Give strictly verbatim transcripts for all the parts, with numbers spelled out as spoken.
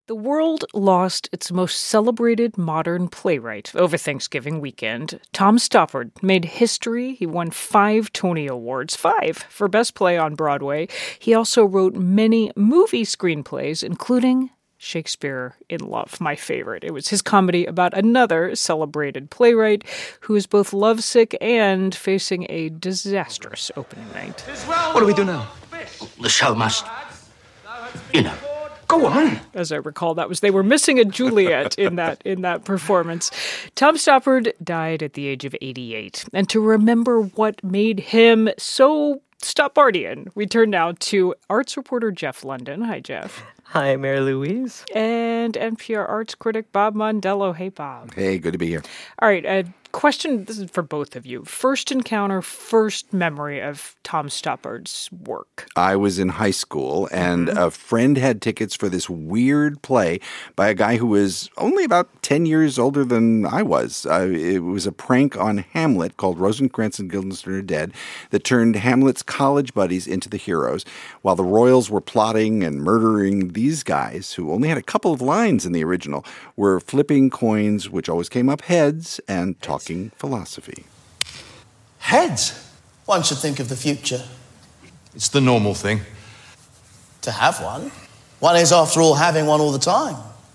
The world lost its most celebrated modern playwright over Thanksgiving weekend. Tom Stoppard made history. He won five Tony Awards, five for Best Play on Broadway. He also wrote many movie screenplays, including Shakespeare in Love, my favorite. It was his comedy about another celebrated playwright who is both lovesick and facing a disastrous opening night. What do we do now? The show must, you know. Go on. As I recall, that was they were missing a Juliet in that in that performance. Tom Stoppard died at the age of eighty-eight. And to remember what made him so Stoppardian, we turn now to arts reporter Jeff London. Hi, Jeff. Hi, Mary Louise. And N P R arts critic Bob Mondello. Hey, Bob. Hey, good to be here. All right, a question, this is for both of you. First encounter, first memory of Tom Stoppard's work. I was in high school, and mm-hmm. a friend had tickets for this weird play by a guy who was only about ten years older than I was. Uh, it was a prank on Hamlet called Rosencrantz and Guildenstern Are Dead that turned Hamlet's college buddies into the heroes, while the royals were plotting and murdering these guys, who only had a couple of lines in the original, were flipping coins, which always came up heads, and talking philosophy. Heads? One should think of the future. It's the normal thing. To have one. One is, after all, having one all the time.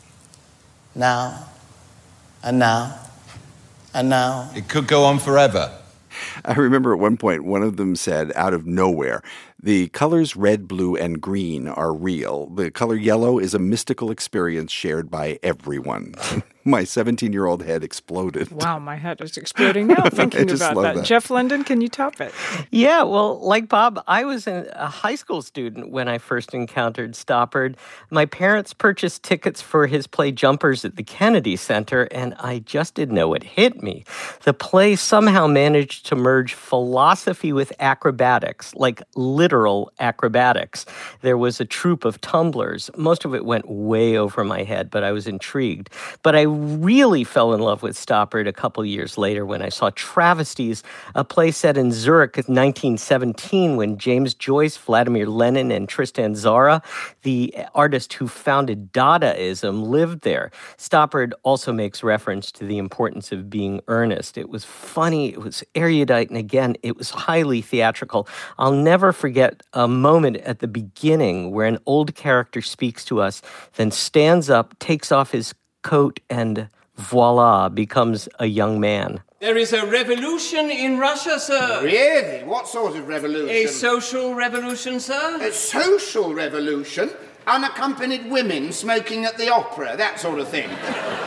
Now, and now, and now. It could go on forever. I remember at one point, one of them said, out of nowhere, the colors red, blue, and green are real. The color yellow is a mystical experience shared by everyone. My seventeen-year-old head exploded. Wow, my head is exploding now thinking about that. that. Jeff London, can you top it? Yeah, well, like Bob, I was a high school student when I first encountered Stoppard. My parents purchased tickets for his play Jumpers at the Kennedy Center, and I just didn't know it hit me. The play somehow managed to merge philosophy with acrobatics, like literal acrobatics. There was a troupe of tumblers. Most of it went way over my head, but I was intrigued. But I really fell in love with Stoppard a couple years later when I saw Travesties, a play set in Zurich in nineteen seventeen when James Joyce, Vladimir Lenin, and Tristan Tzara, the artist who founded Dadaism, lived there. Stoppard also makes reference to the importance of being earnest. It was funny, it was erudite, and again, it was highly theatrical. I'll never forget a moment at the beginning where an old character speaks to us, then stands up, takes off his coat, and voila, becomes a young man. There is a revolution in Russia, sir. Really? What sort of revolution? A social revolution, sir. A social revolution? Unaccompanied women smoking at the opera, that sort of thing.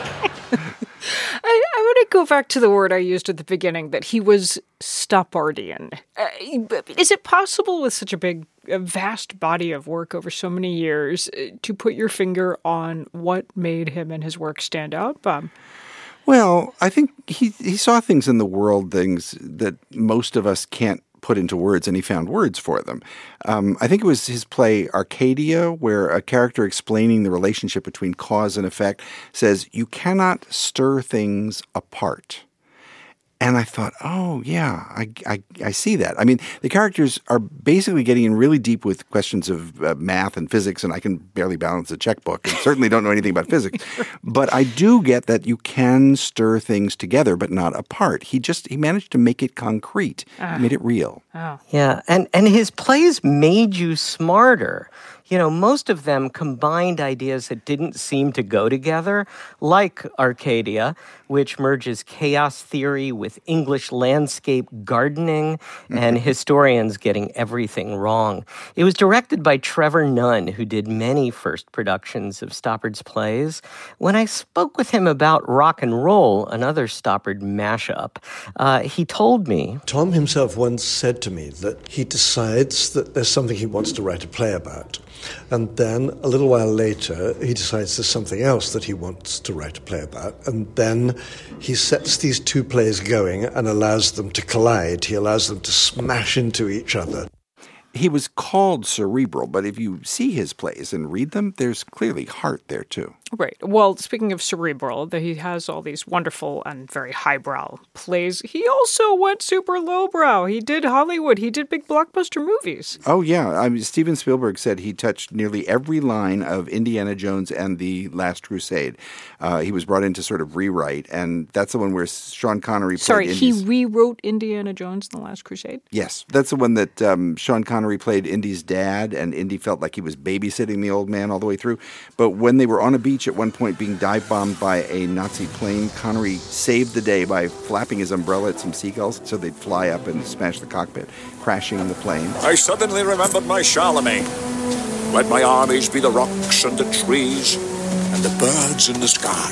I, I want to go back to the word I used at the beginning, that he was Stoppardian. Uh, is it possible with such a big, a vast body of work over so many years uh, to put your finger on what made him and his work stand out, Bob? Well, I think he, he saw things in the world, things that most of us can't put into words, and he found words for them. Um, I think it was his play Arcadia, where a character explaining the relationship between cause and effect says, you cannot stir things apart. And I thought, oh, yeah, I, I, I see that. I mean, the characters are basically getting in really deep with questions of uh, math and physics, and I can barely balance a checkbook and certainly don't know anything about physics. But I do get that you can stir things together, but not apart. He just, he managed to make it concrete. Uh, he made it real. Oh. Yeah, and, and his plays made you smarter. You know, most of them combined ideas that didn't seem to go together, like Arcadia, which merges chaos theory with English landscape gardening and historians getting everything wrong. It was directed by Trevor Nunn, who did many first productions of Stoppard's plays. When I spoke with him about Rock and Roll, another Stoppard mashup, uh, he told me... Tom himself once said to me that he decides that there's something he wants to write a play about. And then, a little while later, he decides there's something else that he wants to write a play about. And then he sets these two plays going and allows them to collide. He allows them to smash into each other. He was called cerebral, but if you see his plays and read them, there's clearly heart there, too. Right. Well, speaking of cerebral, that he has all these wonderful and very highbrow plays. He also went super lowbrow. He did Hollywood. He did big blockbuster movies. Oh, yeah. I mean, Steven Spielberg said he touched nearly every line of Indiana Jones and the Last Crusade. Uh, he was brought in to sort of rewrite, and that's the one where Sean Connery played Sorry, Indy's... he rewrote Indiana Jones and the Last Crusade? Yes. That's the one that um, Sean Connery played Indy's dad, and Indy felt like he was babysitting the old man all the way through. But when they were on a beach at one point being dive-bombed by a Nazi plane, Connery saved the day by flapping his umbrella at some seagulls so they'd fly up and smash the cockpit, crashing the plane. I suddenly remembered my Charlemagne. Let my armies be the rocks and the trees and the birds in the sky.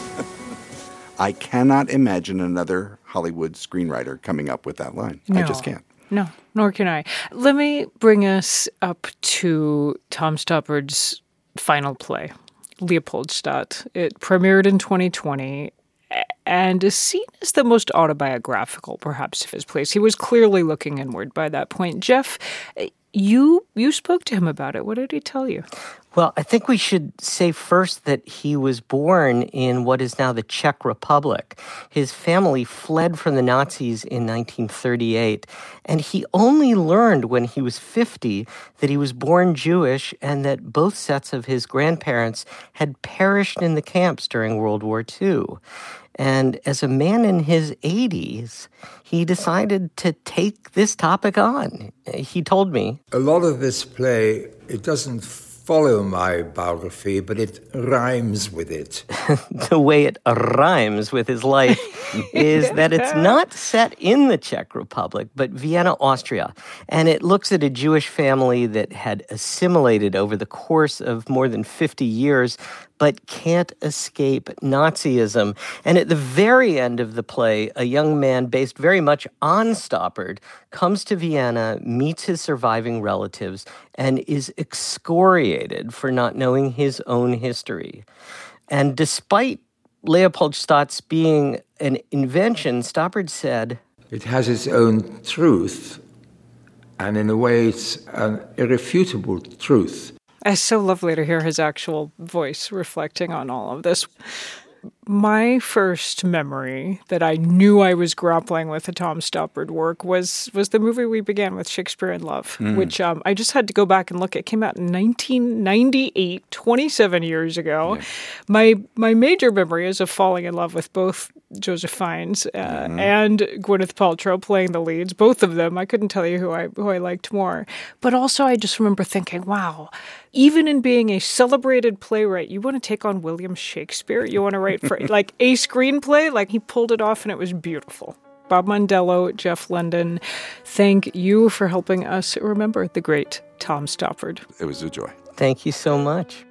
I cannot imagine another Hollywood screenwriter coming up with that line. No. I just can't. No, nor can I. Let me bring us up to Tom Stoppard's final play, Leopoldstadt. It premiered in twenty twenty and is seen as the most autobiographical, perhaps, of his plays. He was clearly looking inward by that point. Jeff, you you spoke to him about it. What did he tell you? Well, I think we should say first that he was born in what is now the Czech Republic. His family fled from the Nazis in nineteen thirty-eight, and he only learned when he was fifty that he was born Jewish and that both sets of his grandparents had perished in the camps during World War Two. And as a man in his eighties, he decided to take this topic on. He told me, a lot of this play, it doesn't follow my biography, but it rhymes with it. The way it rhymes with his life is that it's not set in the Czech Republic, but Vienna, Austria. And it looks at a Jewish family that had assimilated over the course of more than fifty years, but can't escape Nazism. And at the very end of the play, a young man based very much on Stoppard comes to Vienna, meets his surviving relatives, and is excoriated for not knowing his own history. And despite Leopoldstadt's being an invention, Stoppard said, it has its own truth, and in a way it's an irrefutable truth. It's so lovely to hear his actual voice reflecting on all of this. My first memory that I knew I was grappling with the Tom Stoppard work was was the movie we began with, Shakespeare in Love, mm. which um, I just had to go back and look at. It came out in nineteen ninety-eight, twenty-seven years ago. Yeah. My my major memory is of falling in love with both Joseph Fiennes uh, mm-hmm. and Gwyneth Paltrow playing the leads, both of them. I couldn't tell you who I who I liked more. But also I just remember thinking, wow, even in being a celebrated playwright, you want to take on William Shakespeare? You want to write for like a screenplay? Like, he pulled it off and it was beautiful. Bob Mondello, Jeff London, thank you for helping us remember the great Tom Stoppard. It was a joy. Thank you so much.